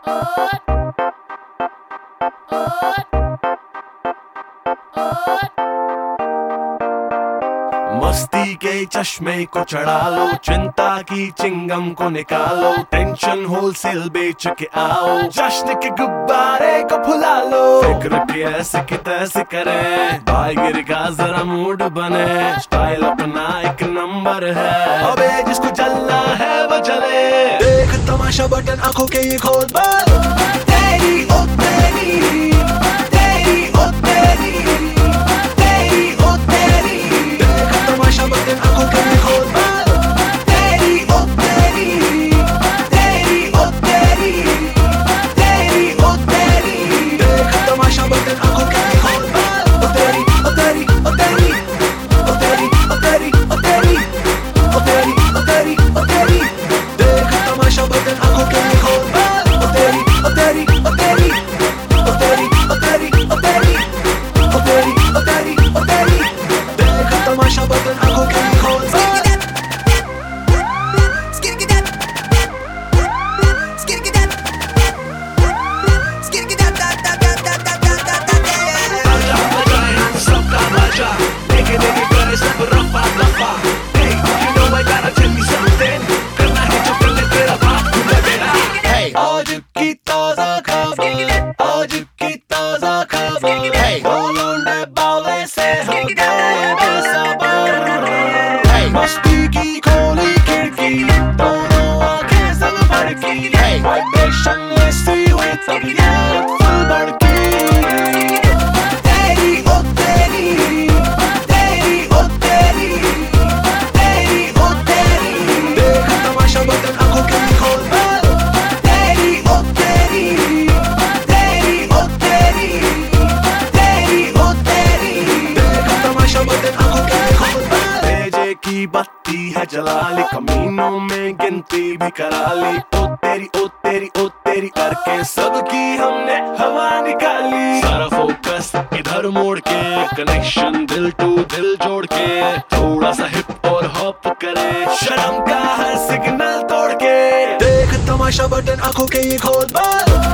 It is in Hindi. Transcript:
मस्ती के चश्मे को चढ़ा लो, चिंता की चिंगम को निकालो, टेंशन होलसेल बेच के आओ, जश्न के गुब्बारे को फुला लो। फिक्र की ऐसे की तैसे करें, भाईगिरी का जरा मूड बने, स्टाइल अपना एक नंबर है, अबे जिसको चलना है वो चले। देख तमाशा बटन आंखों के ये खोल तेरी ओ तेरी मस्ती की खोली खिड़की, दोनों आंखें सब भड़की, वाइब्रेशन ऐसी हुई तबीयत फुल भड़की। तेरी ओ तेरी, तेरी ओ तेरी, तेरी ओ तेरी, देख तमाशा बटन आंखों के खोल तेरी ओ तेरी, तेरी ओ तेरी, तेरी ओ तेरी, देख तमाशा बटन आंखों के खोल। की बत्ती है जला ली, कमीनों में गिनती भी करा ली, ओ तेरी करके सबकी हमने हवा निकाली। सारा फोकस इधर मोड़ के, कनेक्शन दिल टू दिल जोड़ के, थोड़ा सा हिप और हॉप करे, शर्म का हर सिग्नल तोड़ के। देख तमाशा बटन आंखों के ये खोल